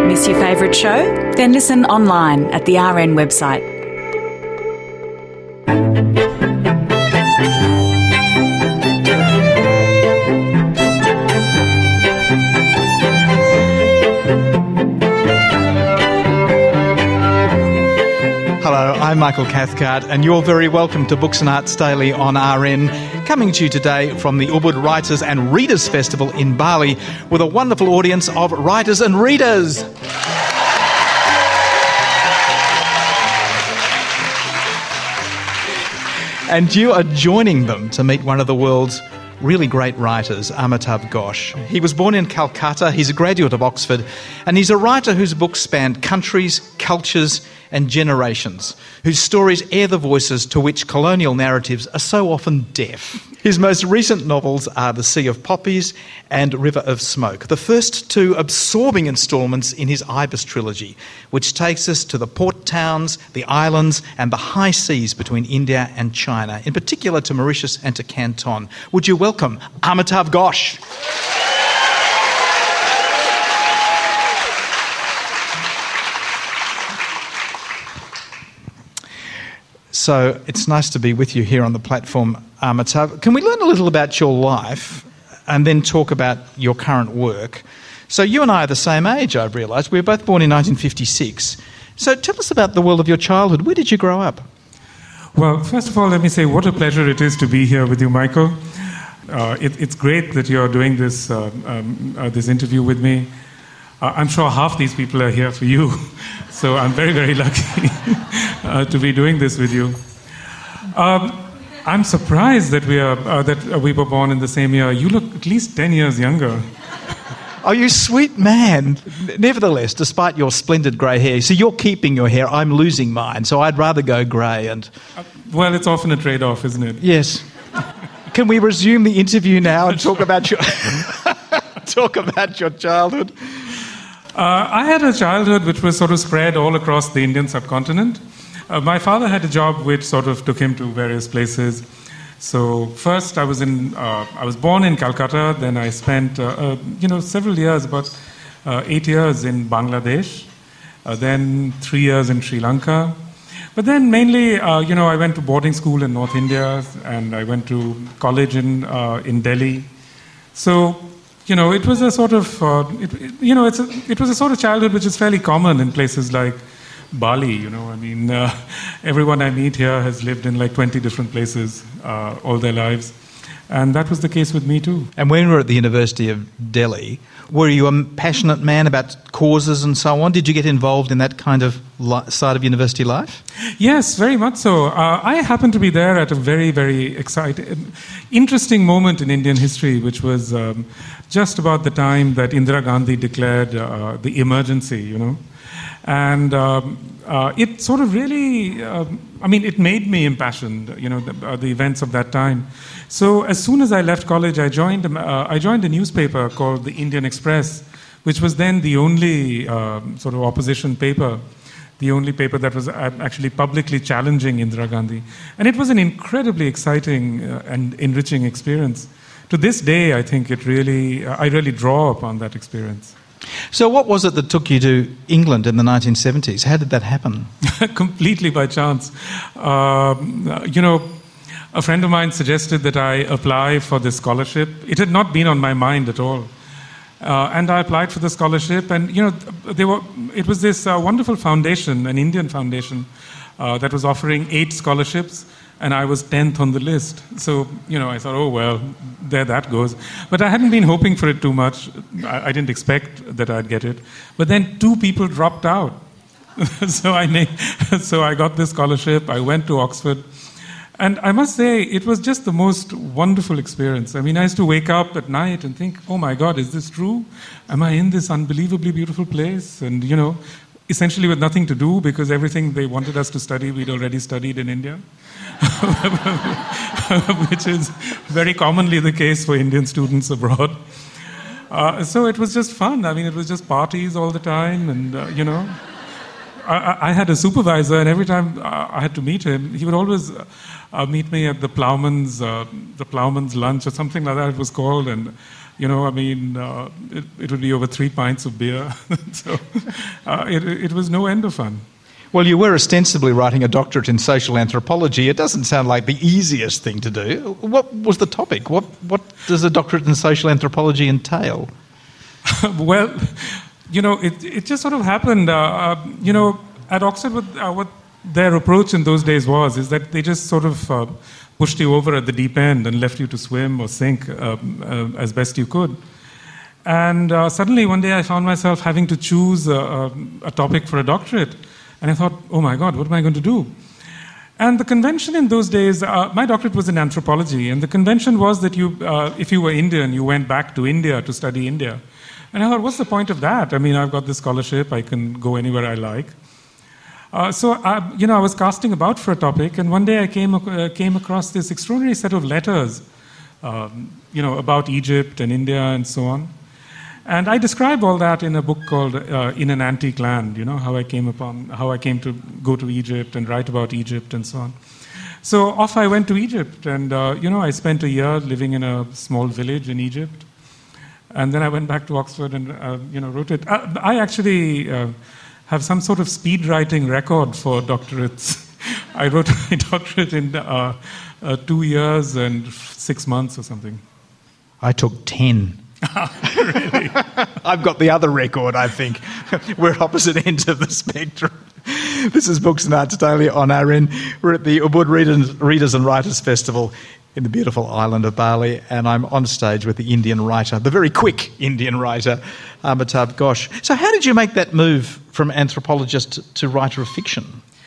Miss your favourite show? Then listen online at the RN website. Hello, I'm Michael Cathcart, and you're very welcome to Books and Arts Daily on RN, coming to you today from the Ubud Writers and Readers Festival in Bali with a wonderful audience of writers and readers. And you are joining them to meet one of the world's really great writers, Amitav Ghosh. He was born in Calcutta, he's a graduate of Oxford, and he's a writer whose books span countries, cultures and generations, whose stories air the voices to which colonial narratives are so often deaf. His most recent novels are The Sea of Poppies and River of Smoke, the first two absorbing instalments in his Ibis trilogy, which takes us to the port towns, the islands and the high seas between India and China, in particular to Mauritius and to Canton. Would you welcome Amitav Ghosh? So it's nice to be with you here on the platform, Amitav. Can we learn a little about your life and then talk about your current work? So you and I are the same age, I've realised. We were both born in 1956. So tell us about the world of your childhood. Where did you grow up? Well, first of all, let me say what a pleasure it is to be here with you, Michael. It's great that you're doing this interview with me. I'm sure half these people are here for you, so I'm very, very lucky to be doing this with you. I'm surprised that we were born in the same year. You look at least 10 years younger. Oh, you sweet man. Nevertheless, despite your splendid grey hair, so you're keeping your hair, I'm losing mine, so I'd rather go grey. And well, it's often a trade-off, isn't it? Yes. Can we resume the interview now and talk about your childhood? I had a childhood which was sort of spread all across the Indian subcontinent. My father had a job which sort of took him to various places. So first I was born in Calcutta, then I spent several years, about 8 years in Bangladesh, then 3 years in Sri Lanka. But then mainly, I went to boarding school in North India, and I went to college in Delhi. So it was a sort of it was a sort of childhood which is fairly common in places like Bali. Everyone I meet here has lived in like 20 different places all their lives, and that was the case with me too. And when we were at the University of Delhi, were you a passionate man about causes and so on? Did you get involved in that kind of side of university life? Yes, very much so. I happened to be there at a very, very interesting moment in Indian history, which was just about the time that Indira Gandhi declared the emergency, And it sort of really, it made me impassioned, the events of that time. So as soon as I left college, I joined a newspaper called the Indian Express, which was then the only sort of opposition paper, the only paper that was actually publicly challenging Indira Gandhi. And it was an incredibly exciting and enriching experience. To this day, I think I really draw upon that experience. So what was it that took you to England in the 1970s? How did that happen? Completely by chance. A friend of mine suggested that I apply for this scholarship. It had not been on my mind at all. And I applied for the scholarship, and it was this wonderful foundation, an Indian foundation, that was offering 8 scholarships, and I was 10th on the list. So, I thought, oh, well, there that goes. But I hadn't been hoping for it too much. I didn't expect that I'd get it. But then 2 people dropped out. So I got this scholarship. I went to Oxford. And I must say, it was just the most wonderful experience. I used to wake up at night and think, oh my God, is this true? Am I in this unbelievably beautiful place? And, essentially with nothing to do, because everything they wanted us to study, we'd already studied in India, which is very commonly the case for Indian students abroad. So it was just fun. It was just parties all the time, and, I had a supervisor, and every time I had to meet him, he would always meet me at the ploughman's lunch or something like that it was called, and I mean, it would be over 3 pints of beer. So it was no end of fun. Well, you were ostensibly writing a doctorate in social anthropology. It doesn't sound like the easiest thing to do. What was the topic? What does a doctorate in social anthropology entail? Well, it just sort of happened. At Oxford, what their approach in those days is that they just sort of pushed you over at the deep end and left you to swim or sink as best you could. And suddenly one day I found myself having to choose a topic for a doctorate. And I thought, oh my God, what am I going to do? And the convention in those days, my doctorate was in anthropology, and the convention was that if you were Indian, you went back to India to study India. And I thought, what's the point of that? I mean, I've got this scholarship, I can go anywhere I like. So I was casting about for a topic, and one day I came across this extraordinary set of letters, about Egypt and India and so on. And I describe all that in a book called In an Antique Land, how I came to go to Egypt and write about Egypt and so on. So off I went to Egypt, and I spent a year living in a small village in Egypt. And then I went back to Oxford and wrote it. I actually have some sort of speed writing record for doctorates. I wrote my doctorate in 2 years and 6 months or something. I took 10. Really? I've got the other record, I think. We're at opposite ends of the spectrum. This is Books and Arts Daily on RN. We're at the Ubud Readers and Writers Festival in the beautiful island of Bali, and I'm on stage with the Indian writer, the very quick Indian writer, Amitav Ghosh. So how did you make that move from anthropologist to writer of fiction?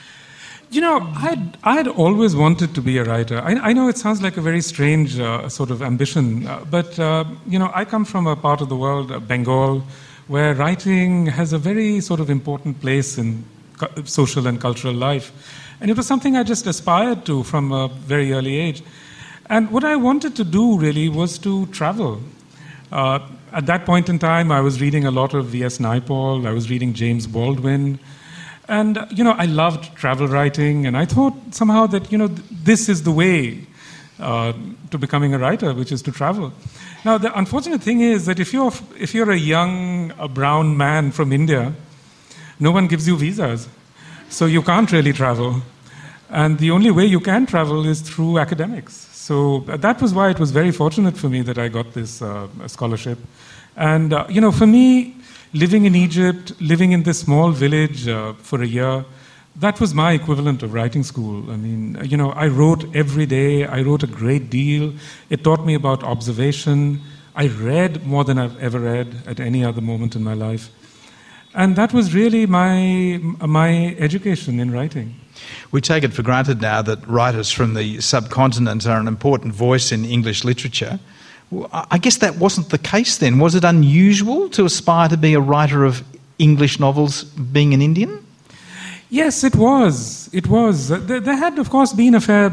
I'd always wanted to be a writer. I know it sounds like a very strange sort of ambition, but I come from a part of the world, Bengal, where writing has a very sort of important place in social and cultural life. And it was something I just aspired to from a very early age. And what I wanted to do really was to travel. At that point in time, I was reading a lot of V.S. Naipaul, I was reading James Baldwin. And, I loved travel writing, and I thought somehow that, this is the way to becoming a writer, which is to travel. Now, the unfortunate thing is that if you're a young brown man from India, no one gives you visas. So you can't really travel. And the only way you can travel is through academics. So that was why it was very fortunate for me that I got this scholarship. And, for me, living in Egypt, living in this small village for a year, that was my equivalent of writing school. I mean, I wrote every day. I wrote a great deal. It taught me about observation. I read more than I've ever read at any other moment in my life. And that was really my education in writing. We take it for granted now that writers from the subcontinent are an important voice in English literature. I guess that wasn't the case then. Was it unusual to aspire to be a writer of English novels being an Indian? Yes, it was. It was. There had, of course, been a fair,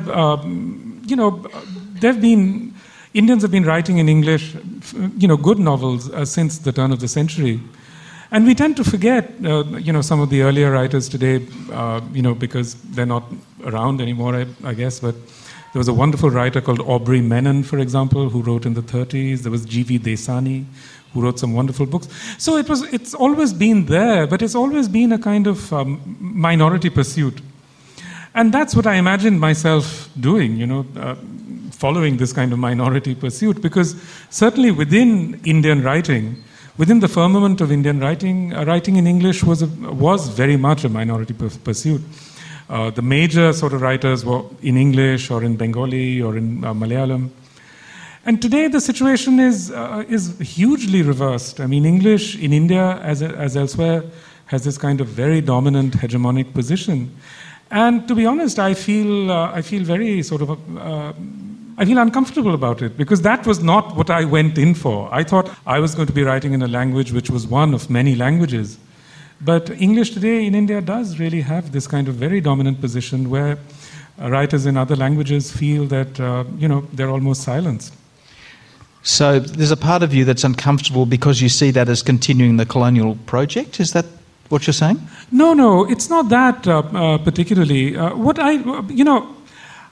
Indians have been writing in English, good novels since the turn of the century. And we tend to forget, some of the earlier writers today, because they're not around anymore, I guess, but there was a wonderful writer called Aubrey Menon, for example, who wrote in the 30s. There was G.V. Desani, who wrote some wonderful books. So it's always been there, but it's always been a kind of minority pursuit. And that's what I imagined myself doing, following this kind of minority pursuit, because certainly within Indian writing, within the firmament of Indian writing, writing in English was very much a minority pursuit. The major sort of writers were in English or in Bengali or in Malayalam. And today the situation is hugely reversed. I mean, English in India, as elsewhere, has this kind of very dominant hegemonic position. And to be honest, I feel very sort of... I feel uncomfortable about it, because that was not what I went in for. I thought I was going to be writing in a language which was one of many languages. But English today in India does really have this kind of very dominant position where writers in other languages feel that, they're almost silenced. So there's a part of you that's uncomfortable because you see that as continuing the colonial project? Is that what you're saying? No, it's not that particularly.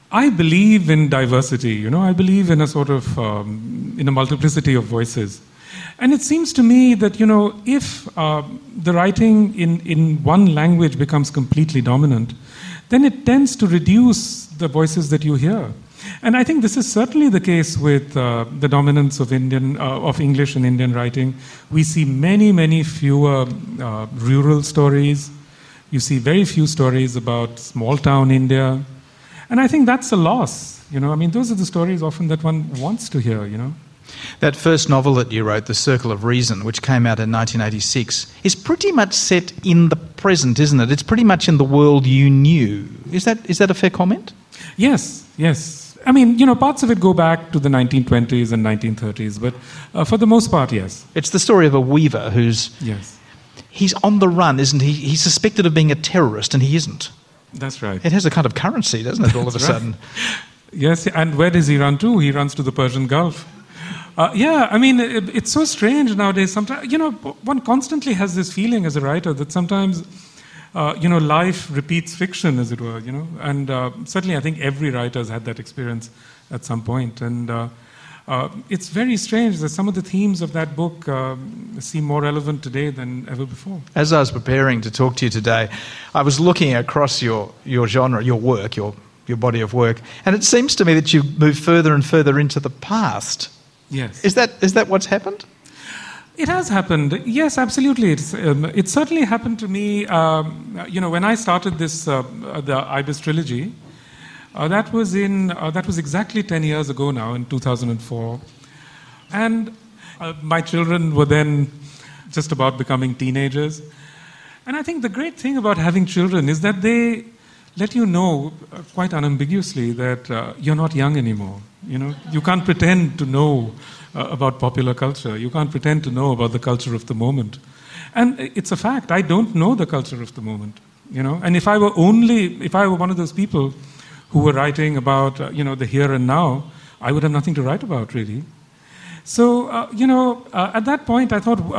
I believe in diversity, I believe in a sort of, in a multiplicity of voices. And it seems to me that, if the writing in one language becomes completely dominant, then it tends to reduce the voices that you hear. And I think this is certainly the case with the dominance of English in Indian writing. We see many, many fewer rural stories. You see very few stories about small-town India. And I think that's a loss. Those are the stories often that one wants to hear, That first novel that you wrote, The Circle of Reason, which came out in 1986, is pretty much set in the present, isn't it? It's pretty much in the world you knew. Is that a fair comment? Yes. Parts of it go back to the 1920s and 1930s, but for the most part, yes. It's the story of a weaver who's... Yes. He's on the run, isn't he? He's suspected of being a terrorist, and he isn't. That's right. It has a kind of currency, doesn't it, all of a sudden? Yes, and where does he run to? He runs to the Persian Gulf. It's so strange nowadays. Sometimes, one constantly has this feeling as a writer that sometimes, life repeats fiction, as it were, And certainly I think every writer has had that experience at some point. And it's very strange that some of the themes of that book seem more relevant today than ever before. As I was preparing to talk to you today, I was looking across your genre, your work, your body of work, and it seems to me that you've moved further and further into the past. Yes. Is that what's happened? It has happened. Yes, absolutely. It certainly happened to me. When I started this, the Ibis trilogy, that was exactly 10 years ago now, in 2004, and my children were then just about becoming teenagers. And I think the great thing about having children is that they let you know quite unambiguously that you're not young anymore. You can't pretend to know about popular culture. You can't pretend to know about the culture of the moment. And it's a fact. I don't know the culture of the moment. And if I were one of those people who were writing about the here and now, I would have nothing to write about, really. So at that point, I thought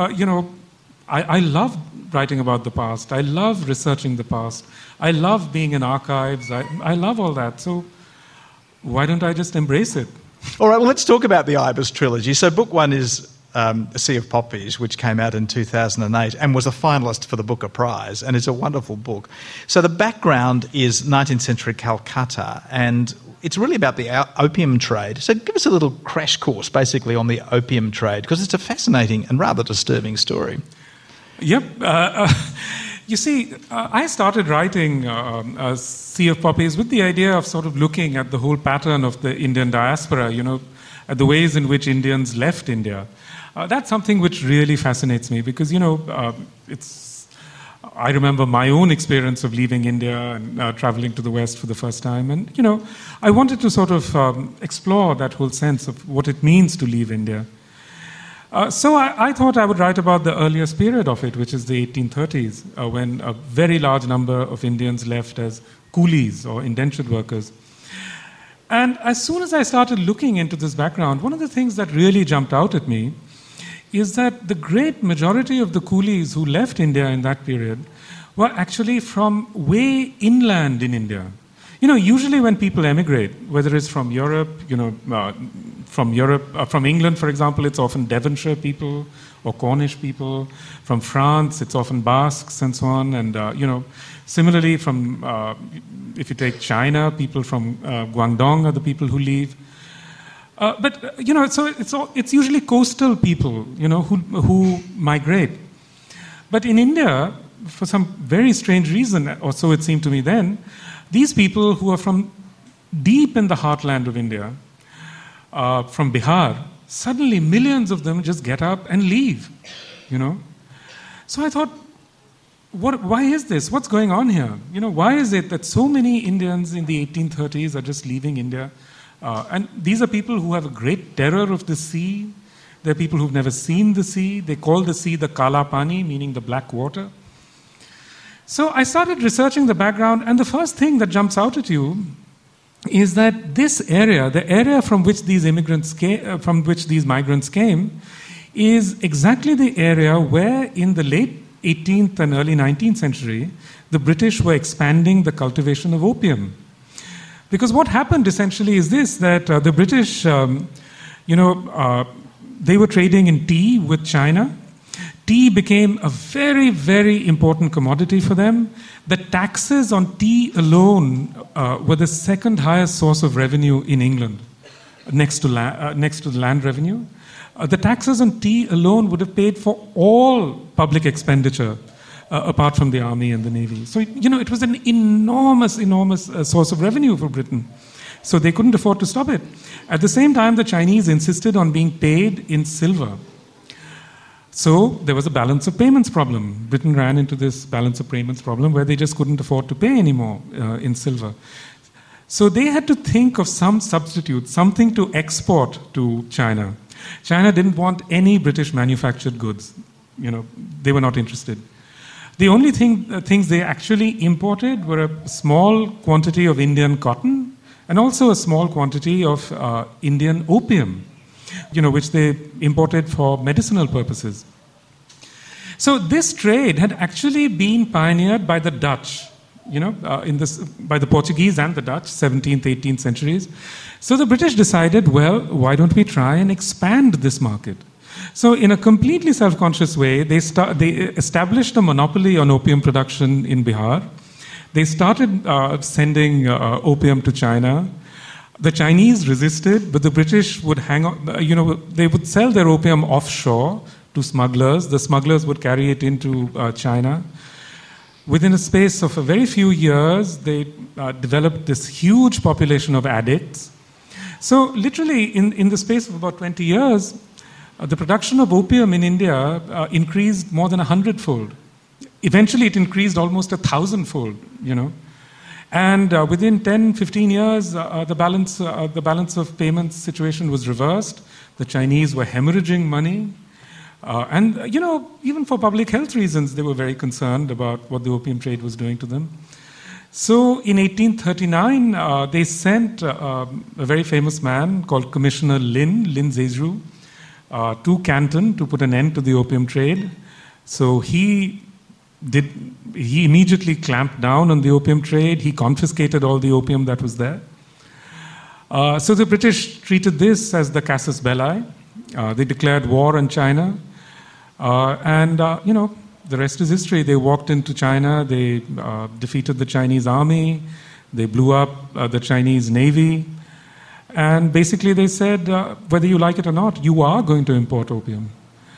I love writing about the past. I love researching the past. I love being in archives. I love all that. So why don't I just embrace it? All right, well, let's talk about the Ibis trilogy. So book one is A Sea of Poppies, which came out in 2008 and was a finalist for the Booker Prize, and it's a wonderful book. So the background is 19th century Calcutta, and it's really about the opium trade. So give us a little crash course, basically, on the opium trade, because it's a fascinating and rather disturbing story. Yep. You see, I started writing A Sea of Poppies with the idea of sort of looking at the whole pattern of the Indian diaspora, at the ways in which Indians left India. That's something which really fascinates me because, I remember my own experience of leaving India and traveling to the West for the first time. And, I wanted to sort of explore that whole sense of what it means to leave India. So I thought I would write about the earliest period of it, which is the 1830s, when a very large number of Indians left as coolies or indentured workers. And as soon as I started looking into this background, one of the things that really jumped out at me is that the great majority of the coolies who left India in that period were actually from way inland in India. Usually when people emigrate, whether it's from Europe, from England, for example, it's often Devonshire people or Cornish people. From France, it's often Basques and so on. And, similarly, if you take China, people from Guangdong are the people who leave. So it's usually coastal people, who migrate. But in India, for some very strange reason, or so it seemed to me then, these people who are from deep in the heartland of India, from Bihar, suddenly millions of them just get up and leave, So I thought, why is this? What's going on here? Why is it that so many Indians in the 1830s are just leaving India? And these are people who have a great terror of the sea. They're people who've never seen the sea. They call the sea the Kala Pani, meaning the black water. So I started researching the background, and the first thing that jumps out at you is that this area, the area from which these migrants came, is exactly the area where in the late 18th and early 19th century, the British were expanding the cultivation of opium. Because what happened essentially is this, that the British, they were trading in tea with China. Tea became a very, very important commodity for them. The taxes on tea alone were the second highest source of revenue in England, next to the land revenue. The taxes on tea alone would have paid for all public expenditure, apart from the army and the navy. So, it was an enormous source of revenue for Britain. So they couldn't afford to stop it. At the same time, the Chinese insisted on being paid in silver. So there was a balance of payments problem. Britain ran into this balance of payments problem where they just couldn't afford to pay anymore in silver. So they had to think of some substitute, something to export to China. China didn't want any British manufactured goods. They were not interested. The only things they actually imported were a small quantity of Indian cotton and also a small quantity of Indian opium, which they imported for medicinal purposes. So this trade had actually been pioneered by the Dutch, by the Portuguese and the Dutch, 17th, 18th centuries. So the British decided, well, why don't we try and expand this market? So in a completely self-conscious way, they established a monopoly on opium production in Bihar. They started sending opium to China. The Chinese resisted, but the British would hang on, they would sell their opium offshore to smugglers. The smugglers would carry it into China. Within a space of a very few years, they developed this huge population of addicts. So literally, in the space of about 20 years, the production of opium in India increased more than 100-fold. Eventually, it increased almost 1,000-fold, And within 10, 15 years, the balance of payments situation was reversed. The Chinese were hemorrhaging money. Even for public health reasons, they were very concerned about what the opium trade was doing to them. So in 1839, they sent a very famous man called Commissioner Lin Zezru, to Canton to put an end to the opium trade. So he immediately clamped down on the opium trade. He confiscated all the opium that was there. So the British treated this as the casus belli. They declared war on China. The rest is history. They walked into China. They defeated the Chinese army. They blew up the Chinese navy. And basically they said, whether you like it or not, you are going to import opium.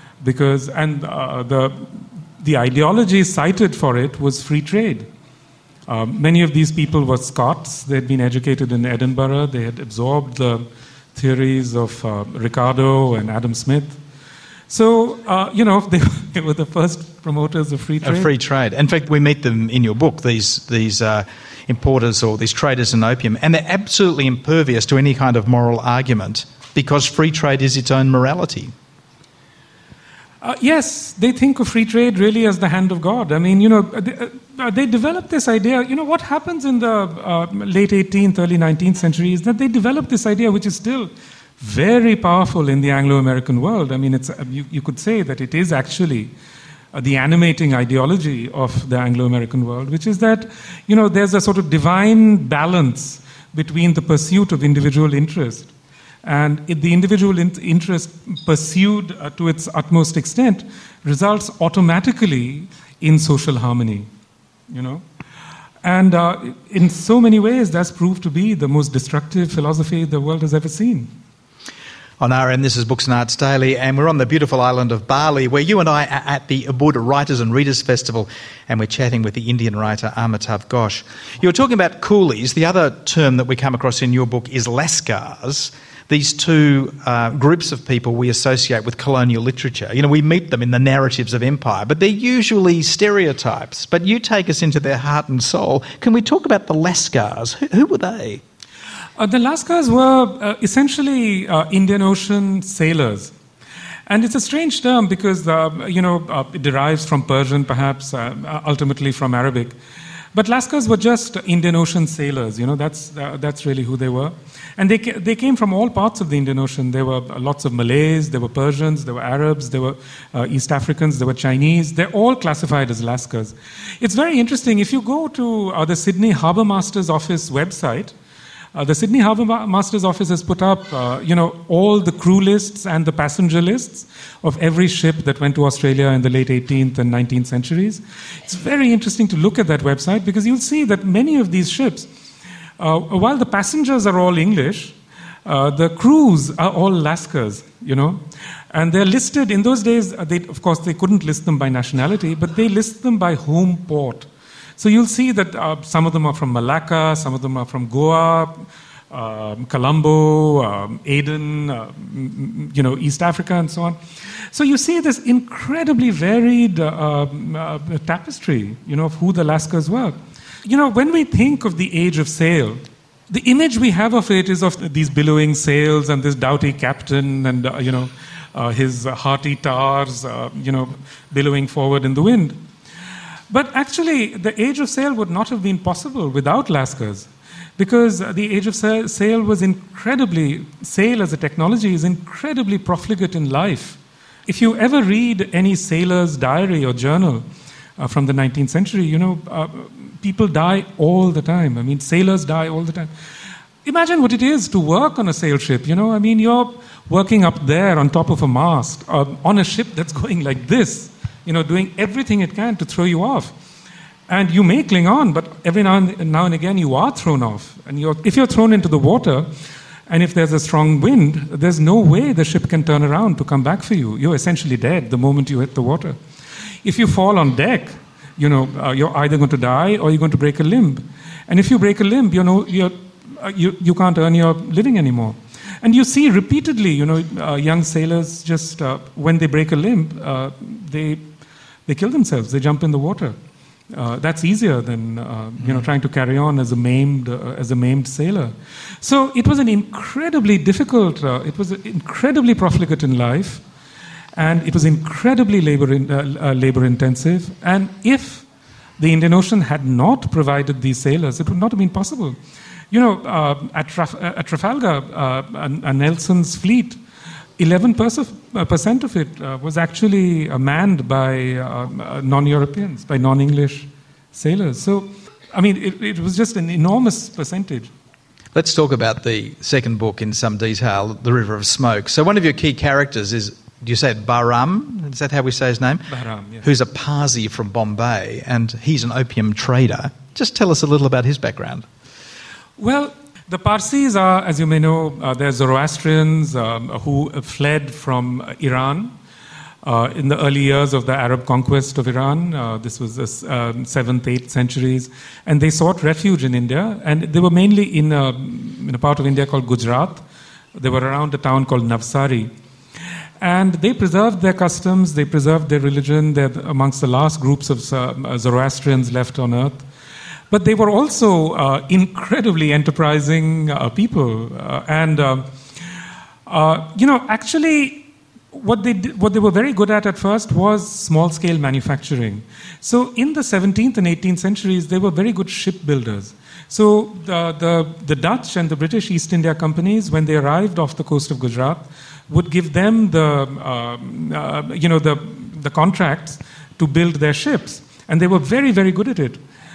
The ideology cited for it was free trade. Many of these people were Scots. They had been educated in Edinburgh. They had absorbed the theories of Ricardo and Adam Smith. So, they were the first promoters of free trade. Free trade. In fact, we meet them in your book, these importers or these traders in opium, and they're absolutely impervious to any kind of moral argument because free trade is its own morality. Yes, they think of free trade really as the hand of God. I mean, they developed this idea. What happens in the late 18th, early 19th century is that they developed this idea, which is still very powerful in the Anglo-American world. I mean, you could say that it is actually the animating ideology of the Anglo-American world, which is that, there's a sort of divine balance between the pursuit of individual interest. And the individual interest pursued to its utmost extent results automatically in social harmony, And in so many ways, that's proved to be the most destructive philosophy the world has ever seen. On RN, this is Books and Arts Daily, and we're on the beautiful island of Bali, where you and I are at the Ubud Writers and Readers Festival, and we're chatting with the Indian writer Amitav Ghosh. You were talking about coolies. The other term that we come across in your book is Lascars. These two groups of people we associate with colonial literature. We meet them in the narratives of empire, but they're usually stereotypes. But you take us into their heart and soul. Can we talk about the Lascars? Who were they? The Lascars were essentially Indian Ocean sailors. And it's a strange term because, it derives from Persian, perhaps, ultimately from Arabic. But Lascars were just Indian Ocean sailors, that's really who they were. And they came from all parts of the Indian Ocean. There were lots of Malays, there were Persians, there were Arabs, there were East Africans, there were Chinese. They're all classified as Lascars. It's very interesting. If you go to the Sydney Harbour Master's Office website, The Sydney Harbour Master's Office has put up, all the crew lists and the passenger lists of every ship that went to Australia in the late 18th and 19th centuries. It's very interesting to look at that website because you'll see that many of these ships, while the passengers are all English, the crews are all Lascars, and they're listed. In those days, of course, they couldn't list them by nationality, but they list them by home port. So you'll see that some of them are from Malacca, some of them are from Goa, Colombo, Aden, East Africa, and so on. So you see this incredibly varied tapestry, of who the Lascars were. When we think of the age of sail, the image we have of it is of these billowing sails and this doughty captain and, his hearty tars, billowing forward in the wind. But actually, the age of sail would not have been possible without Lascars, because the age of sail was sail as a technology is incredibly profligate in life. If you ever read any sailor's diary or journal from the 19th century, people die all the time. I mean, sailors die all the time. Imagine what it is to work on a sail ship, you're working up there on top of a mast on a ship that's going like this, doing everything it can to throw you off. And you may cling on, but every now and again you are thrown off. And if you're thrown into the water, and if there's a strong wind, there's no way the ship can turn around to come back for you. You're essentially dead the moment you hit the water. If you fall on deck, you're either going to die or you're going to break a limb. And if you break a limb, you can't earn your living anymore. And you see repeatedly, young sailors just, when they break a limb, they kill themselves. They jump in the water. That's easier than trying to carry on as a maimed sailor. So it was an incredibly difficult. It was incredibly profligate in life, and it was incredibly labor intensive. And if the Indian Ocean had not provided these sailors, it would not have been possible. At Trafalgar, Nelson's fleet, 11% of it was actually manned by non-Europeans, by non-English sailors. So, it was just an enormous percentage. Let's talk about the second book in some detail, The River of Smoke. So one of your key characters is, do you say it Bahram? Is that how we say his name? Bahram, yes. Who's a Parsi from Bombay, and he's an opium trader. Just tell us a little about his background. Well, the Parsis are, as you may know, they're Zoroastrians who fled from Iran in the early years of the Arab conquest of Iran. This was the 7th, 8th centuries. And they sought refuge in India. And they were mainly in a part of India called Gujarat. They were around a town called Navsari. And they preserved their customs, they preserved their religion. They're amongst the last groups of Zoroastrians left on earth. But they were also incredibly enterprising people. Actually, what they were very good at first was small-scale manufacturing. So in the 17th and 18th centuries, they were very good shipbuilders. So the Dutch and the British East India companies, when they arrived off the coast of Gujarat, would give them the contracts to build their ships. And they were very, very good at it.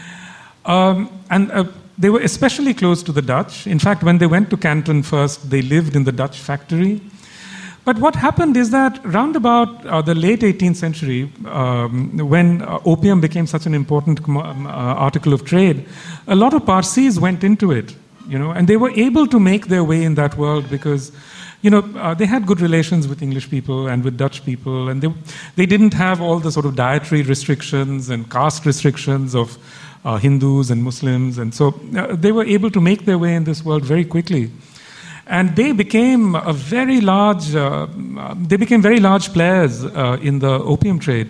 They were especially close to the Dutch. In fact, when they went to Canton first, they lived in the Dutch factory. But what happened is that round about the late 18th century, when opium became such an important article of trade, a lot of Parsis went into it, and they were able to make their way in that world because, they had good relations with English people and with Dutch people, and they didn't have all the sort of dietary restrictions and caste restrictions of Hindus and Muslims, and so they were able to make their way in this world very quickly. And they became very large players in the opium trade.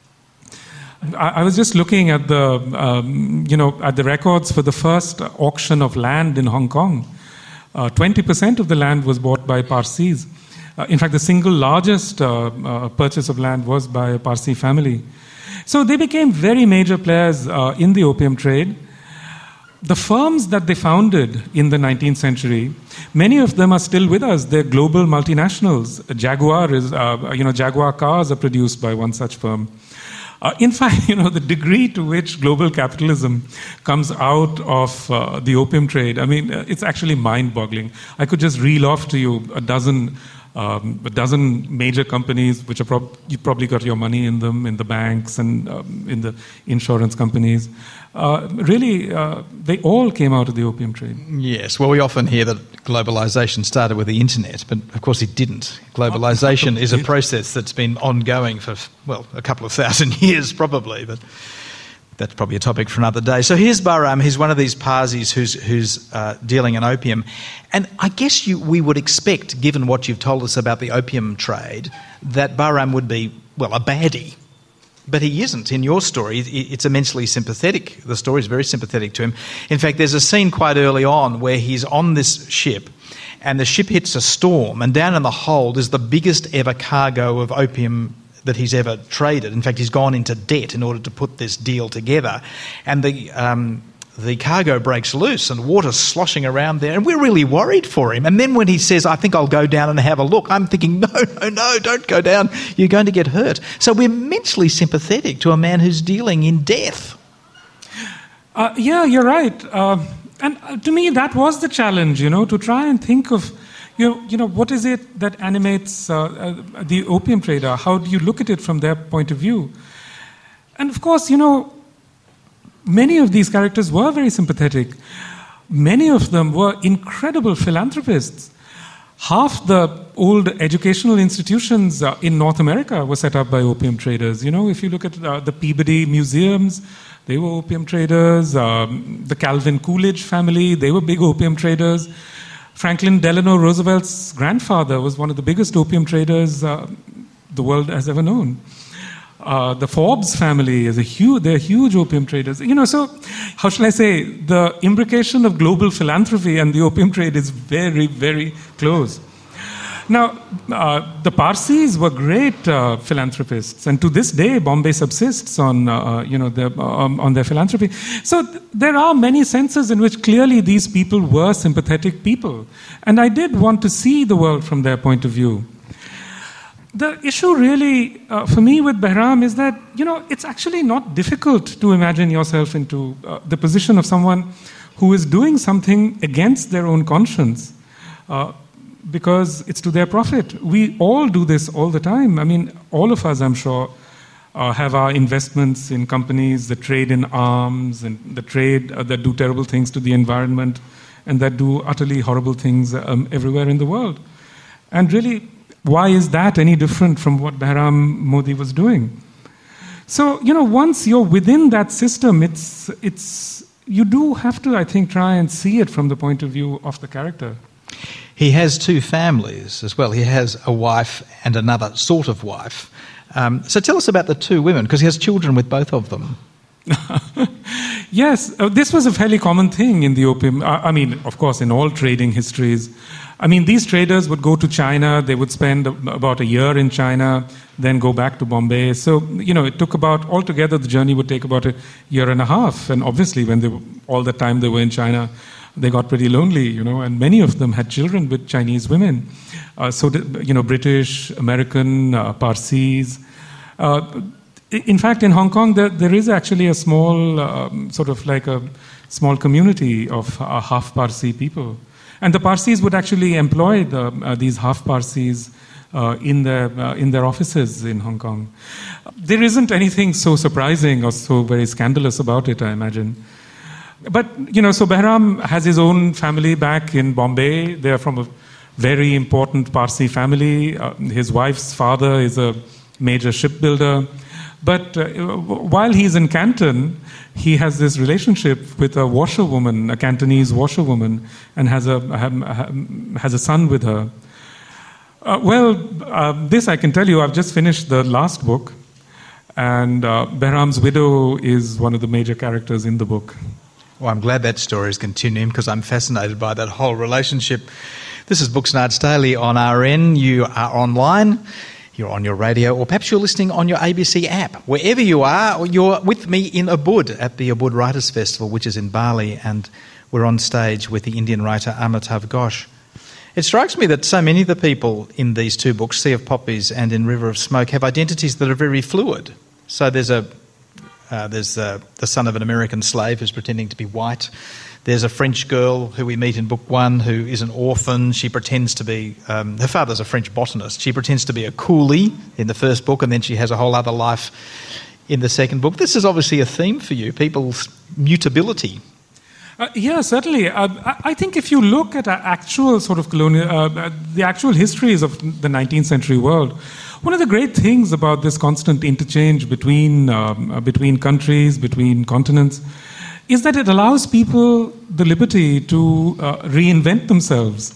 I was just looking at the records for the first auction of land in Hong Kong. 20% of the land was bought by Parsis. In fact, the single largest purchase of land was by a Parsi family. So they became very major players in the opium trade. The firms that they founded in the 19th century, many of them are still with us. They're global multinationals. Jaguar cars are produced by one such firm. In fact, the degree to which global capitalism comes out of the opium trade, it's actually mind-boggling. I could just reel off to you a dozen major companies which are you probably got your money in them, in the banks and in the insurance companies. They all came out of the opium trade. Yes, well, we often hear that globalisation started with the internet, but of course it didn't. Globalisation is a process that's been ongoing for, a couple of thousand years probably, but that's probably a topic for another day. So here's Bahram. He's one of these Parsis who's dealing in opium. And I guess we would expect, given what you've told us about the opium trade, that Bahram would be, a baddie. But he isn't. In your story, it's immensely sympathetic. The story is very sympathetic to him. In fact, there's a scene quite early on where he's on this ship and the ship hits a storm, and down in the hold is the biggest ever cargo of opium that he's ever traded. In fact, he's gone into debt in order to put this deal together. And the cargo breaks loose and water's sloshing around there, and we're really worried for him. And then when he says, I think I'll go down and have a look, I'm thinking, no, don't go down. You're going to get hurt. So we're immensely sympathetic to a man who's dealing in death. Yeah, you're right. And to me, that was the challenge, to try and think of, what is it that animates the opium trader? How do you look at it from their point of view? And of course, many of these characters were very sympathetic. Many of them were incredible philanthropists. Half the old educational institutions in North America were set up by opium traders. If you look at the Peabody museums, they were opium traders. The Calvin Coolidge family, they were big opium traders. Franklin Delano Roosevelt's grandfather was one of the biggest opium traders the world has ever known. The Forbes family is they're huge opium traders. So how shall I say, the imbrication of global philanthropy and the opium trade is very, very close. Now, the Parsis were great philanthropists, and to this day, Bombay subsists on their philanthropy. So there are many senses in which clearly these people were sympathetic people, and I did want to see the world from their point of view. The issue really, for me with Bahram is that, it's actually not difficult to imagine yourself into the position of someone who is doing something against their own conscience because it's to their profit. We all do this all the time. All of us, I'm sure, have our investments in companies that trade in arms and that do terrible things to the environment and that do utterly horrible things everywhere in the world. And really, why is that any different from what Bahram Modi was doing? So, once you're within that system, you do have to, I think, try and see it from the point of view of the character. He has two families as well. He has a wife and another sort of wife. So tell us about the two women, because he has children with both of them. Yes, this was a fairly common thing in the opium. Of course, in all trading histories. These traders would go to China, they would spend about a year in China, then go back to Bombay. So, it took altogether the journey would take about a year and a half. And obviously, all the time they were in China, they got pretty lonely, and many of them had children with Chinese women. British, American, Parsis. In fact, in Hong Kong, there is actually a small, small community of half Parsi people. And the Parsis would actually employ these half Parsis in their offices in Hong Kong. There isn't anything so surprising or so very scandalous about it, I imagine. But, so Bahram has his own family back in Bombay. They're from a very important Parsi family. His wife's father is a major shipbuilder. But while he's in Canton, he has this relationship with a washerwoman, a Cantonese washerwoman, and has a son with her. This I can tell you, I've just finished the last book, and Bahram's widow is one of the major characters in the book. Well, I'm glad that story is continuing because I'm fascinated by that whole relationship. This is Booksnarts Daily on RN. You are online. You're on your radio, or perhaps you're listening on your ABC app. Wherever you are, you're with me in Ubud at the Ubud Writers Festival, which is in Bali, and we're on stage with the Indian writer Amitav Ghosh. It strikes me that so many of the people in these two books, Sea of Poppies and In River of Smoke, have identities that are very fluid. So there's the son of an American slave who's pretending to be white. There's a French girl who we meet in book 1 who is an orphan. She pretends to be... her father's a French botanist. She pretends to be a coolie in the first book, and then she has a whole other life in the second book. This is obviously a theme for you, people's mutability. Yeah, certainly. I think if you look at actual sort of the actual histories of the 19th century world, one of the great things about this constant interchange between countries, between continents, is that it allows people the liberty to reinvent themselves.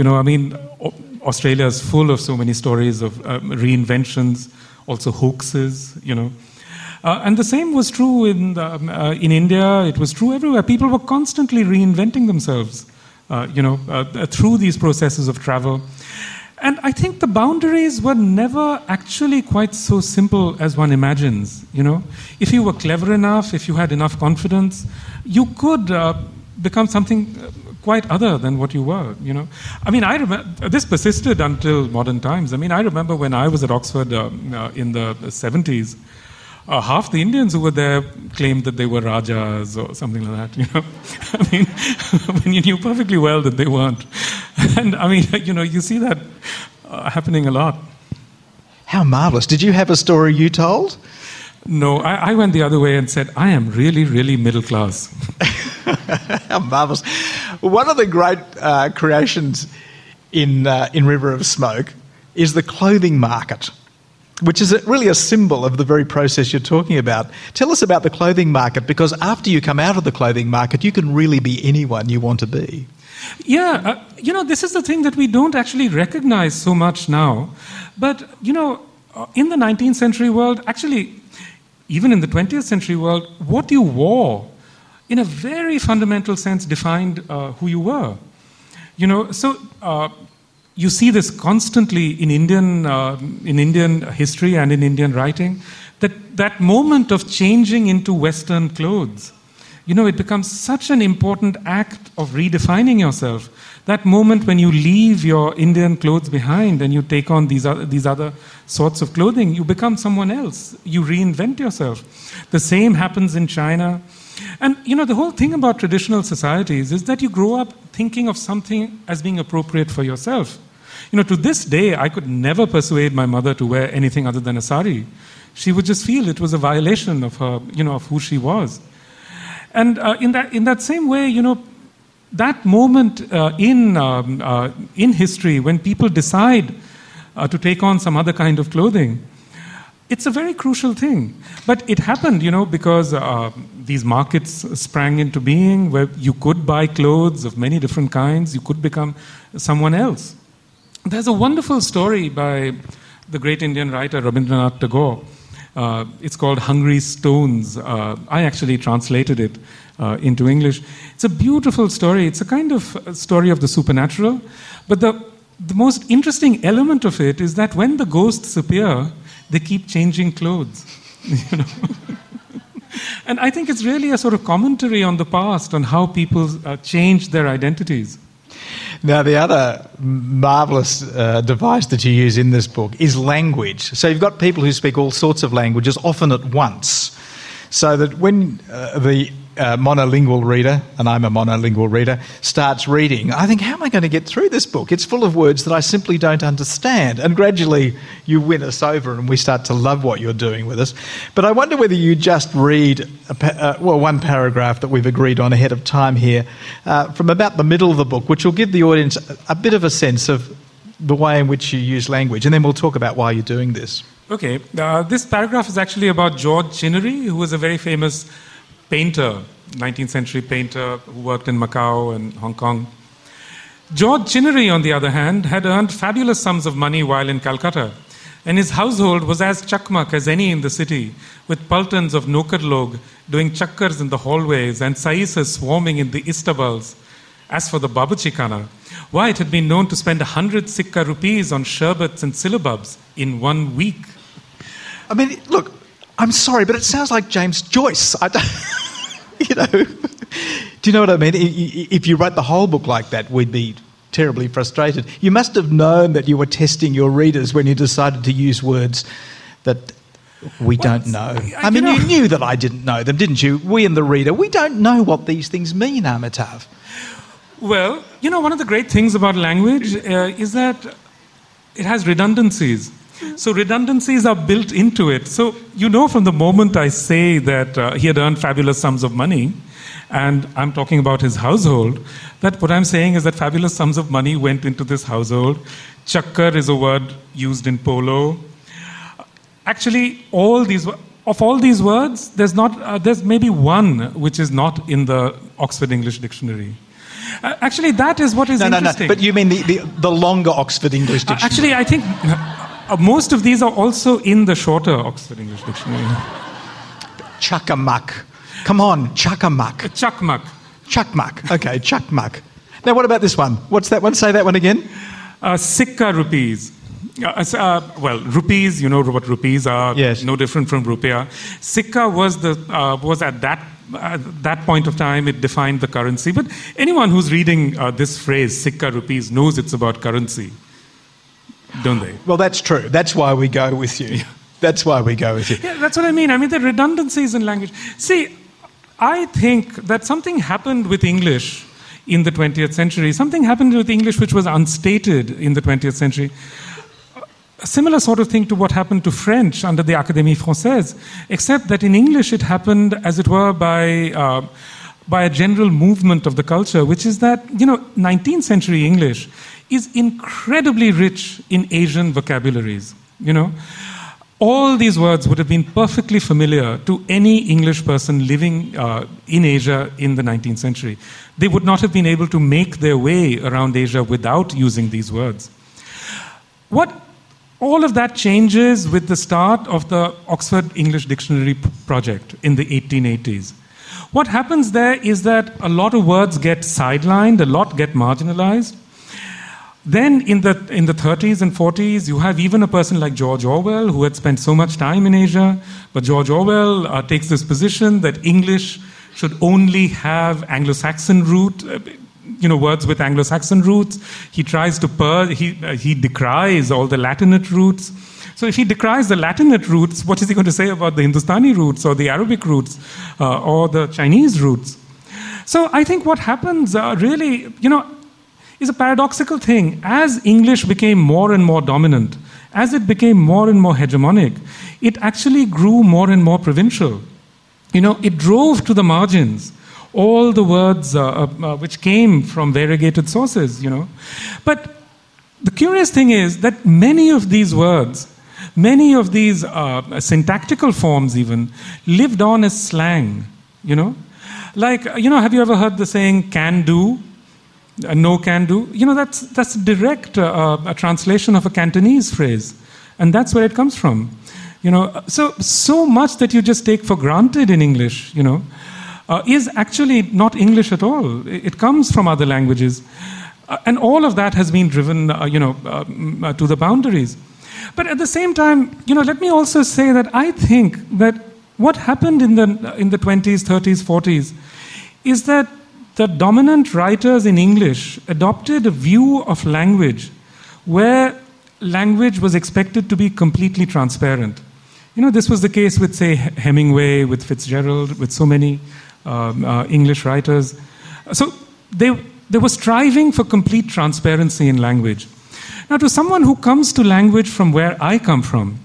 Australia is full of so many stories of reinventions, also hoaxes, and the same was true in India. It was true everywhere. People were constantly reinventing themselves, through these processes of travel. And I think the boundaries were never actually quite so simple as one imagines. If you were clever enough, if you had enough confidence, you could become something quite other than what you were. I remember this persisted until modern times. I remember when I was at Oxford in the 70s. Half the Indians who were there claimed that they were Rajas or something like that, when you knew perfectly well that they weren't. And you see that happening a lot. How marvellous. Did you have a story you told? No, I went the other way and said, I am really, really middle class. How marvellous. One of the great creations in River of Smoke is the clothing market, which is really a symbol of the very process you're talking about. Tell us about the clothing market, because after you come out of the clothing market, you can really be anyone you want to be. Yeah, this is the thing that we don't actually recognize so much now. But, in the 19th century world, actually, even in the 20th century world, what you wore, in a very fundamental sense, defined who you were. You see this constantly in Indian history and in Indian writing, that moment of changing into Western clothes. It becomes such an important act of redefining yourself. That moment when you leave your Indian clothes behind and you take on these other sorts of clothing, you become someone else. You reinvent yourself. The same happens in China. And, the whole thing about traditional societies is that you grow up thinking of something as being appropriate for yourself. To this day, I could never persuade my mother to wear anything other than a sari. She would just feel it was a violation of her, of who she was. And in that same way, that moment in history when people decide to take on some other kind of clothing, it's a very crucial thing. But it happened, because these markets sprang into being where you could buy clothes of many different kinds. You could become someone else. There's a wonderful story by the great Indian writer Rabindranath Tagore. It's called Hungry Stones. I actually translated it into English. It's a beautiful story. It's a kind of story of the supernatural. But the most interesting element of it is that when the ghosts appear, they keep changing clothes. And I think it's really a sort of commentary on the past, on how people change their identities. Now, the other marvellous device that you use in this book is language. So you've got people who speak all sorts of languages, often at once, so that when the monolingual reader, and I'm a monolingual reader, starts reading, I think, how am I going to get through this book? It's full of words that I simply don't understand. And gradually you win us over and we start to love what you're doing with us. But I wonder whether you just read, one paragraph that we've agreed on ahead of time here, from about the middle of the book, which will give the audience a bit of a sense of the way in which you use language. And then we'll talk about why you're doing this. Okay. This paragraph is actually about George Chinnery, who was a very famous painter, 19th century painter who worked in Macau and Hong Kong. George Chinnery, on the other hand, had earned fabulous sums of money while in Calcutta, and his household was as chakmak as any in the city, with pultans of nokar log doing chakkars in the hallways and saisas swarming in the istabals. As for the babuchi khana, why, it had been known to spend 100 sikka rupees on sherbets and syllabubs in 1 week. I mean, look, I'm sorry, but it sounds like James Joyce. Do you know what I mean? If you wrote the whole book like that, we'd be terribly frustrated. You must have known that you were testing your readers when you decided to use words that We don't know. I mean, you know- you knew that I didn't know them, didn't you? We and the reader, we don't know what these things mean, Amitav. Well, you know, one of the great things about language is that it has redundancies. So redundancies are built into it. So you know from the moment I say that he had earned fabulous sums of money, and I'm talking about his household, that what I'm saying is that fabulous sums of money went into this household. Chakkar is a word used in polo. Actually, of all these words, there's maybe one which is not in the Oxford English Dictionary. Actually, that is what is interesting. No. But you mean the longer Oxford English Dictionary? Actually, I think most of these are also in the shorter Oxford English Dictionary. Chakamak. Come on, chakamak. Chakmak. Chakmak. Okay, chakmak. Now, what about this one? What's that one? Say that one again. Sikka rupees. Well, rupees, you know what rupees are. Yes. No different from rupiah. Sikka was at that point of time, it defined the currency. But anyone who's reading this phrase, Sikka rupees, knows it's about currency, don't they? Well, that's true. That's why we go with you. That's why we go with you. Yeah, that's what I mean. I mean, the redundancies in language. See, I think that something happened with English in the 20th century. Something happened with English which was unstated in the 20th century. A similar sort of thing to what happened to French under the Académie Française, except that in English it happened, as it were, by a general movement of the culture, which is that, 19th century English is incredibly rich in Asian vocabularies, All these words would have been perfectly familiar to any English person living in Asia in the 19th century. They would not have been able to make their way around Asia without using these words. All of that changes with the start of the Oxford English Dictionary project in the 1880s. What happens there is that a lot of words get sidelined, a lot get marginalized. Then in the 30s and 40s, you have even a person like George Orwell, who had spent so much time in Asia. But George Orwell takes this position that English should only have Anglo-Saxon root, words with Anglo-Saxon roots. He tries to he decries all the Latinate roots. So if he decries the Latinate roots, what is he going to say about the Hindustani roots or the Arabic roots or the Chinese roots? So I think what happens really, is a paradoxical thing. As English became more and more dominant, as it became more and more hegemonic, it actually grew more and more provincial. It drove to the margins all the words which came from variegated sources, But the curious thing is that many of these words, many of these syntactical forms even, lived on as slang, Like, have you ever heard the saying, can do? No can do? That's direct a translation of a Cantonese phrase. And that's where it comes from. So much that you just take for granted in English, is actually not English at all. It comes from other languages. And all of that has been driven, to the boundaries. But at the same time, let me also say that I think that what happened in the 20s, 30s, 40s is that the dominant writers in English adopted a view of language where language was expected to be completely transparent. This was the case with, say, Hemingway, with Fitzgerald, with so many English writers. So they were striving for complete transparency in language. Now, to someone who comes to language from where I come from,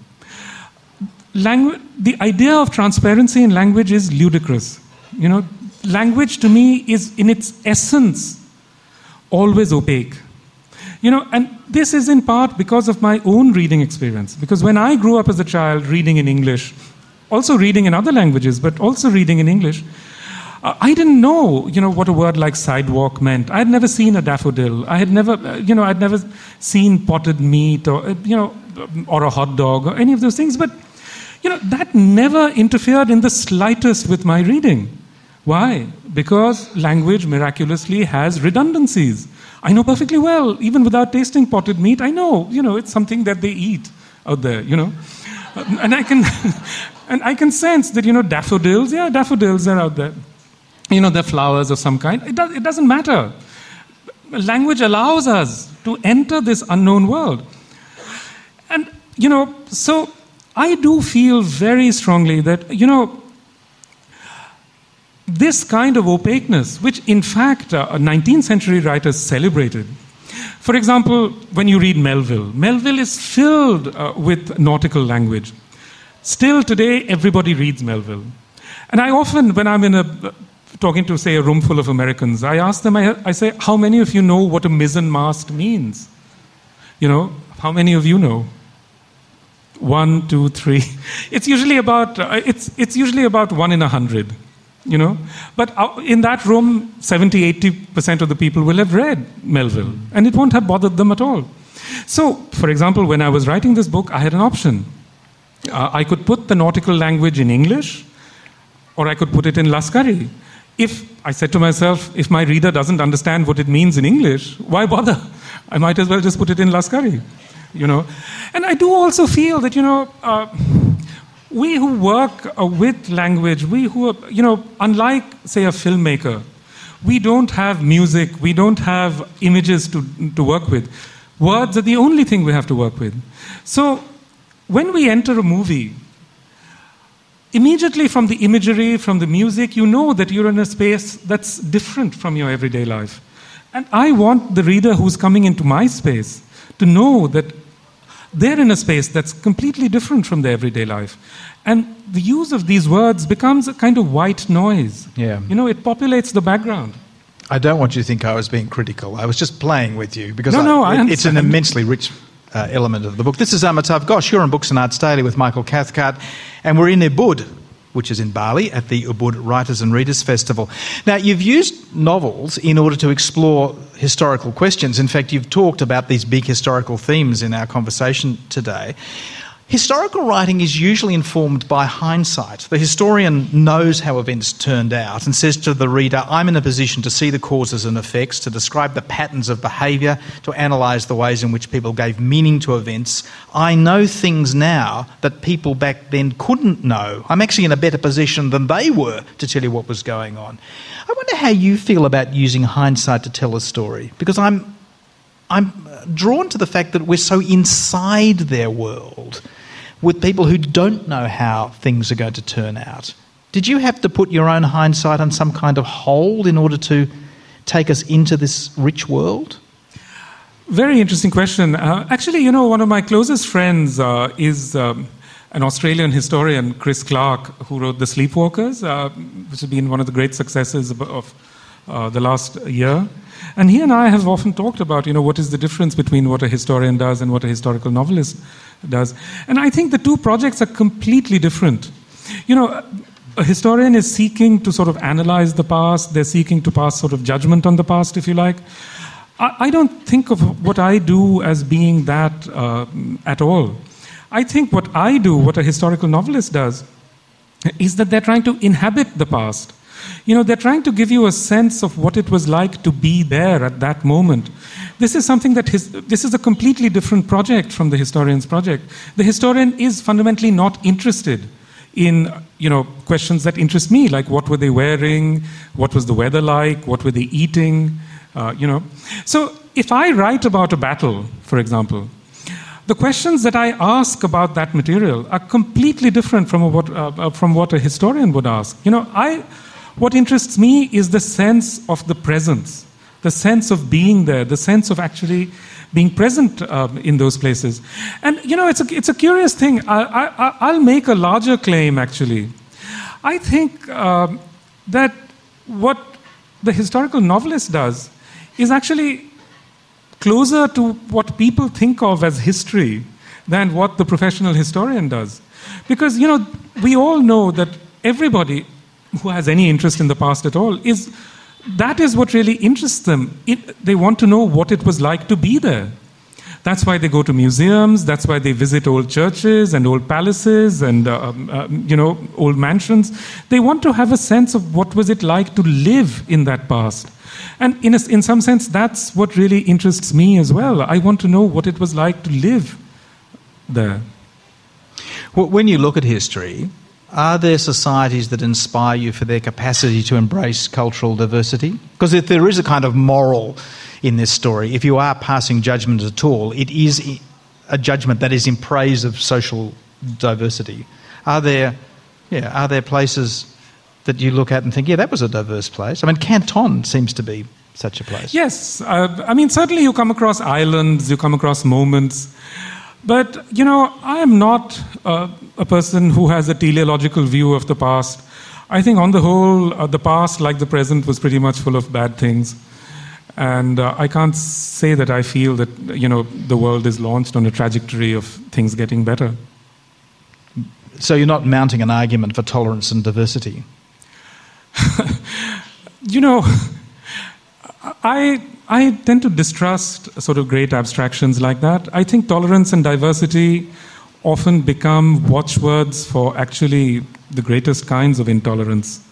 the idea of transparency in language is ludicrous. Language to me is, in its essence, always opaque. And this is in part because of my own reading experience. Because when I grew up as a child reading in English, also reading in other languages, but also reading in English, I didn't know, what a word like sidewalk meant. I had never seen a daffodil. I had never, I'd never seen potted meat or a hot dog or any of those things. But, that never interfered in the slightest with my reading. Why? Because language miraculously has redundancies. I know perfectly well, even without tasting potted meat, I know, it's something that they eat out there, And I can sense that, daffodils are out there. They're flowers of some kind. It doesn't matter. Language allows us to enter this unknown world. And, so I do feel very strongly that, this kind of opaqueness, which in fact 19th century writers celebrated. For example, when you read Melville is filled with nautical language. Still today, everybody reads Melville. And I often, when I'm talking to, say, a room full of Americans, I ask them, I say, how many of you know what a mizzenmast means? How many of you know? 1, 2, 3. It's usually about 1 in 100. But in that room, 70-80% of the people will have read Melville, and it won't have bothered them at all. So, for example, when I was writing this book, I had an option. I could put the nautical language in English, or I could put it in Laskari. If I said to myself, if my reader doesn't understand what it means in English, why bother? I might as well just put it in Laskari. And I do also feel that, we who work with language, we who are, unlike, say, a filmmaker, we don't have music, we don't have images to work with. Words are the only thing we have to work with. So when we enter a movie, immediately from the imagery, from the music, you know that you're in a space that's different from your everyday life. And I want the reader who's coming into my space to know that they're in a space that's completely different from their everyday life. And the use of these words becomes a kind of white noise. Yeah. It populates the background. I don't want you to think I was being critical. I was just playing with you because I understand. It's an immensely rich element of the book. This is Amitav Ghosh. You're on Books and Arts Daily with Michael Cathcart, and we're in Ubud, which is in Bali, at the Ubud Writers and Readers Festival. Now, you've used novels in order to explore historical questions. In fact, you've talked about these big historical themes in our conversation today. Historical writing is usually informed by hindsight. The historian knows how events turned out and says to the reader, I'm in a position to see the causes and effects, to describe the patterns of behaviour, to analyse the ways in which people gave meaning to events. I know things now that people back then couldn't know. I'm actually in a better position than they were to tell you what was going on. I wonder how you feel about using hindsight to tell a story, because I'm drawn to the fact that we're so inside their world with people who don't know how things are going to turn out. Did you have to put your own hindsight on some kind of hold in order to take us into this rich world? Very interesting question. Actually, one of my closest friends is an Australian historian, Chris Clark, who wrote The Sleepwalkers, which has been one of the great successes of the last year. And he and I have often talked about, what is the difference between what a historian does and what a historical novelist does. And I think the two projects are completely different. A historian is seeking to sort of analyze the past. They're seeking to pass sort of judgment on the past, if you like. I don't think of what I do as being that at all. I think what I do, what a historical novelist does, is that they're trying to inhabit the past. They're trying to give you a sense of what it was like to be there at that moment. This is something this is a completely different project from the historian's project. The historian is fundamentally not interested in, questions that interest me, like what were they wearing, what was the weather like, what were they eating, So if I write about a battle, for example, the questions that I ask about that material are completely different from what a historian would ask. What interests me is the sense of the presence, the sense of being there, the sense of actually being present in those places. And, it's a curious thing. I'll make a larger claim, actually. I think that what the historical novelist does is actually closer to what people think of as history than what the professional historian does. Because, we all know that everybody who has any interest in the past at all that is what really interests them. They want to know what it was like to be there. That's why they go to museums. That's why they visit old churches and old palaces and old mansions. They want to have a sense of what was it like to live in that past. And in some sense, that's what really interests me as well. I want to know what it was like to live there. Well, when you look at history, are there societies that inspire you for their capacity to embrace cultural diversity? Because if there is a kind of moral in this story, if you are passing judgment at all, it is a judgment that is in praise of social diversity? Are there places that you look at and think, yeah, that was a diverse place? I mean, Canton seems to be such a place. Yes. Certainly you come across islands, you come across moments. But, I am not a person who has a teleological view of the past. I think on the whole, the past, like the present, was pretty much full of bad things. And I can't say that I feel that, the world is launched on a trajectory of things getting better. So you're not mounting an argument for tolerance and diversity? I tend to distrust sort of great abstractions like that. I think tolerance and diversity often become watchwords for actually the greatest kinds of intolerance.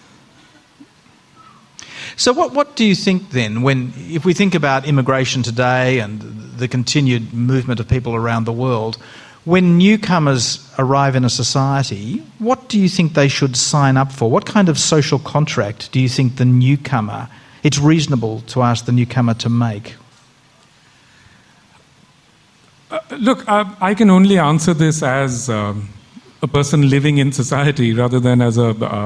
So what do you think then, if we think about immigration today and the continued movement of people around the world, when newcomers arrive in a society, what do you think they should sign up for? What kind of social contract do you think it's reasonable to ask the newcomer to make? Look, I can only answer this as a person living in society rather than as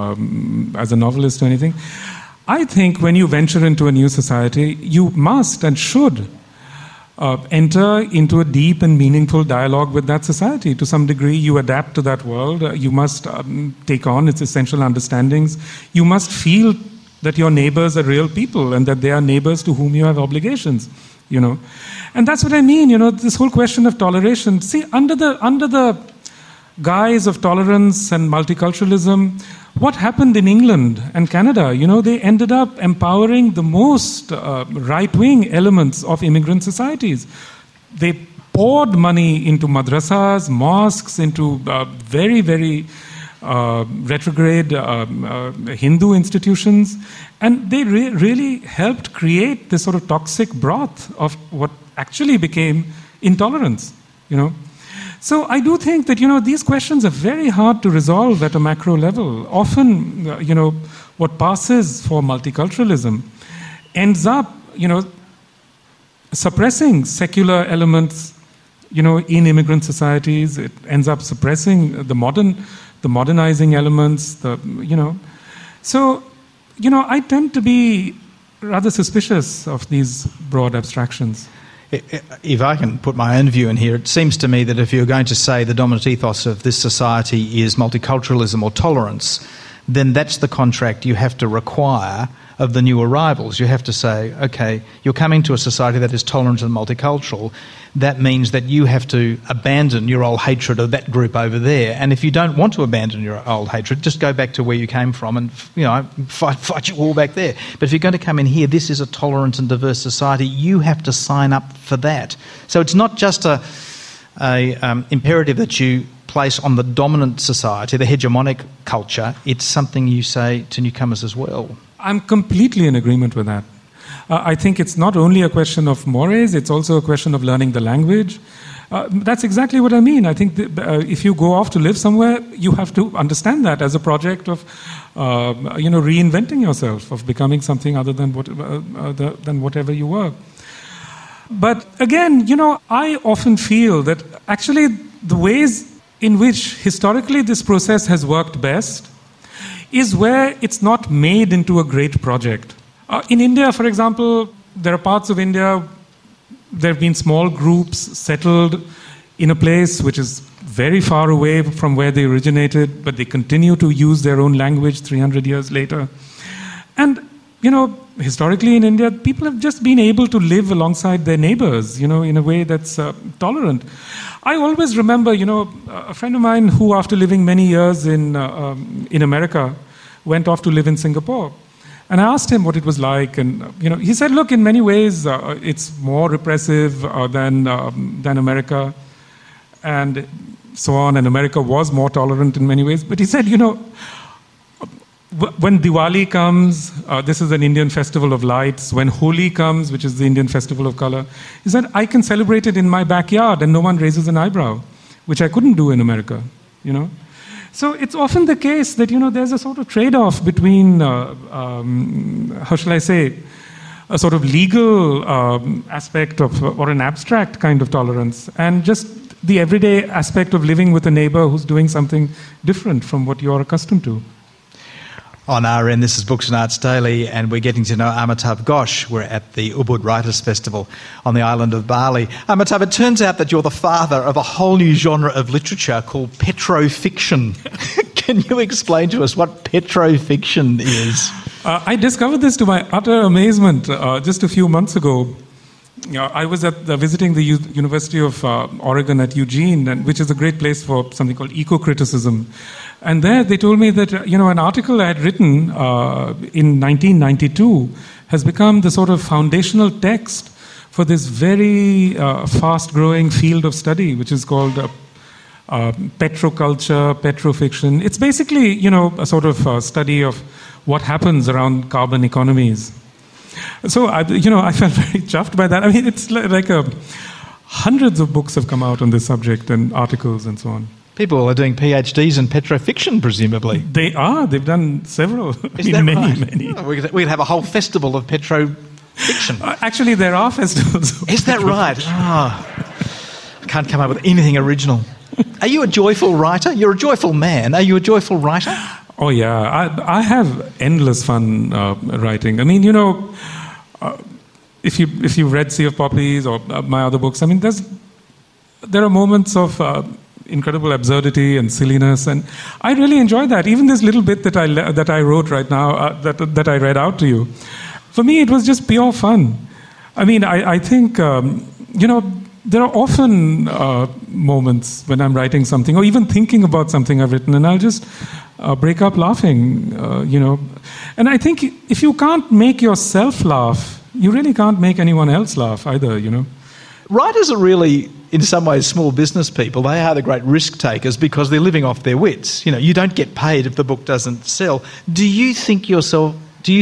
a novelist or anything. I think when you venture into a new society, you must and should enter into a deep and meaningful dialogue with that society. To some degree, you adapt to that world. You must take on its essential understandings. You must feel that your neighbors are real people and that they are neighbors to whom you have obligations, And that's what I mean, this whole question of toleration. See, under the guise of tolerance and multiculturalism, what happened in England and Canada? They ended up empowering the most right-wing elements of immigrant societies. They poured money into madrasas, mosques, into very, very retrograde Hindu institutions, and they really helped create this sort of toxic broth of what actually became intolerance, So I do think that, these questions are very hard to resolve at a macro level. Often, what passes for multiculturalism ends up, suppressing secular elements, in immigrant societies. It ends up suppressing the modernizing elements, So, I tend to be rather suspicious of these broad abstractions. If I can put my own view in here, it seems to me that if you're going to say the dominant ethos of this society is multiculturalism or tolerance, then that's the contract you have to require of the new arrivals. You have to say, okay, you're coming to a society that is tolerant and multicultural. That means that you have to abandon your old hatred of that group over there. And if you don't want to abandon your old hatred, just go back to where you came from and fight your war back there. But if you're going to come in here, this is a tolerant and diverse society. You have to sign up for that. So it's not just a imperative that you place on the dominant society, the hegemonic culture. It's something you say to newcomers as well. I'm completely in agreement with that. I think it's not only a question of mores, it's also a question of learning the language. That's exactly what I mean. I think if you go off to live somewhere, you have to understand that as a project of, reinventing yourself, of becoming something other than whatever you were. But again, I often feel that actually the ways in which historically this process has worked best is where it's not made into a great project. In India, for example, there are parts of India, there have been small groups settled in a place which is very far away from where they originated, but they continue to use their own language 300 years later. And, historically in India, people have just been able to live alongside their neighbors, in a way that's tolerant. I always remember, a friend of mine who, after living many years in America, went off to live in Singapore. And I asked him what it was like, and he said, "Look, in many ways, it's more repressive than America, and so on. And America was more tolerant in many ways." But he said, when Diwali comes, this is an Indian festival of lights. When Holi comes, which is the Indian festival of color, he said, "I can celebrate it in my backyard, and no one raises an eyebrow," which I couldn't do in America. So it's often the case that, there's a sort of trade-off between, how shall I say, a sort of legal aspect of, or an abstract kind of tolerance, and just the everyday aspect of living with a neighbor who's doing something different from what you're accustomed to. On RN, this is Books and Arts Daily, and we're getting to know Amitav Ghosh. We're at the Ubud Writers Festival on the island of Bali. Amitav, it turns out that you're the father of a whole new genre of literature called petrofiction. Can you explain to us what petrofiction is? I discovered this to my utter amazement just a few months ago. I was visiting the University of Oregon at Eugene, which is a great place for something called eco-criticism. And there they told me that, an article I had written in 1992 has become the sort of foundational text for this very fast-growing field of study, which is called petroculture, petrofiction. It's basically, a sort of study of what happens around carbon economies. So, I felt very chuffed by that. I mean, it's like hundreds of books have come out on this subject and articles and so on. People are doing PhDs in petrofiction, presumably. They are. They've done several. Is that many, right? Many. Oh, we could have a whole festival of petrofiction. Actually, there are festivals. Is that right? I can't come up with anything original. Are you a joyful writer? You're a joyful man. Are you a joyful writer? Oh, yeah. I have endless fun writing. I mean, if you've read Sea of Poppies or my other books, I mean, there are moments of incredible absurdity and silliness, and I really enjoy that. Even this little bit that I wrote right now, that I read out to you, for me it was just pure fun. I mean, I think there are often moments when I'm writing something or even thinking about something I've written, and I'll just break up laughing. And I think if you can't make yourself laugh, you really can't make anyone else laugh either. Writers are really, in some ways, small business people. They are the great risk takers because they're living off their wits. You don't get paid if the book doesn't sell. Do you think to yourself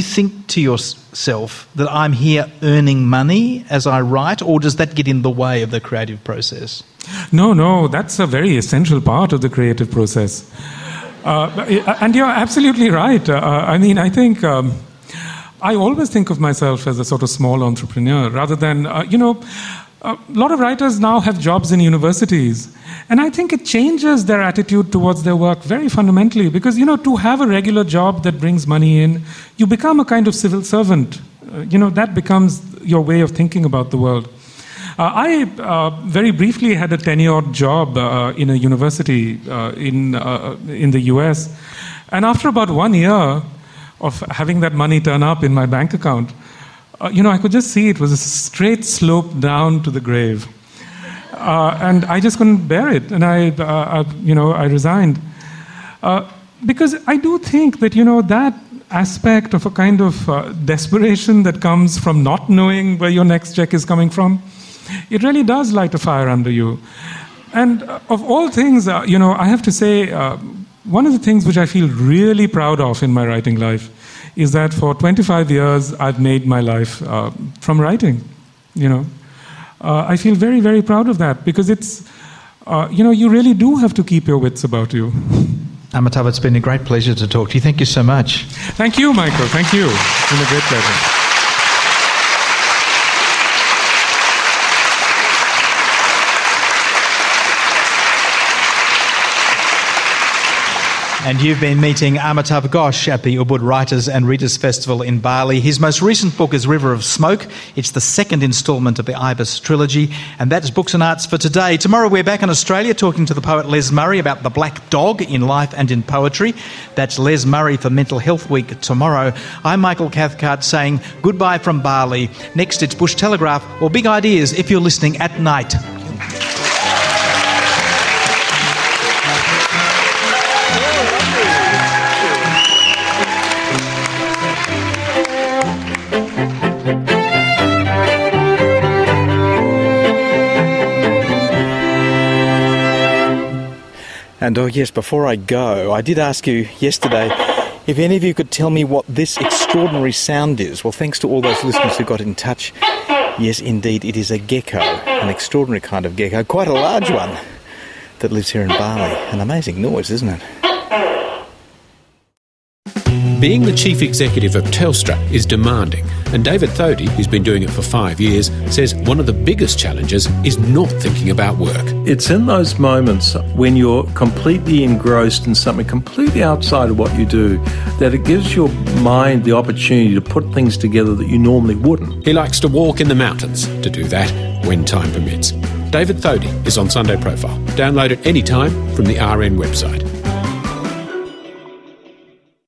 that I'm here earning money as I write, or does that get in the way of the creative process? No, that's a very essential part of the creative process. And you're absolutely right. I think I always think of myself as a sort of small entrepreneur rather than, a lot of writers now have jobs in universities, and I think it changes their attitude towards their work very fundamentally because, to have a regular job that brings money in, you become a kind of civil servant. That becomes your way of thinking about the world. I very briefly had a tenured job in a university in the US, and after about 1 year of having that money turn up in my bank account, I could just see it was a straight slope down to the grave. And I just couldn't bear it. And I resigned. Because I do think that, that aspect of a kind of desperation that comes from not knowing where your next check is coming from, it really does light a fire under you. And of all things, I have to say, one of the things which I feel really proud of in my writing life is that for 25 years I've made my life from writing. I feel very, very proud of that because it's, you really do have to keep your wits about you. Amitav, it's been a great pleasure to talk to you. Thank you so much. Thank you, Michael. Thank you. It's been a great pleasure. And you've been meeting Amitav Ghosh at the Ubud Writers and Readers Festival in Bali. His most recent book is River of Smoke. It's the second instalment of the Ibis trilogy. And that's Books and Arts for today. Tomorrow we're back in Australia talking to the poet Les Murray about the black dog in life and in poetry. That's Les Murray for Mental Health Week tomorrow. I'm Michael Cathcart saying goodbye from Bali. Next it's Bush Telegraph or Big Ideas if you're listening at night. And yes, before I go, I did ask you yesterday if any of you could tell me what this extraordinary sound is. Well, thanks to all those listeners who got in touch. Yes, indeed, it is a gecko, an extraordinary kind of gecko, quite a large one, that lives here in Bali. An amazing noise, isn't it? Being the chief executive of Telstra is demanding. And David Thodey, who's been doing it for 5 years, says one of the biggest challenges is not thinking about work. It's in those moments when you're completely engrossed in something completely outside of what you do that it gives your mind the opportunity to put things together that you normally wouldn't. He likes to walk in the mountains to do that when time permits. David Thodey is on Sunday Profile. Download it anytime from the RN website.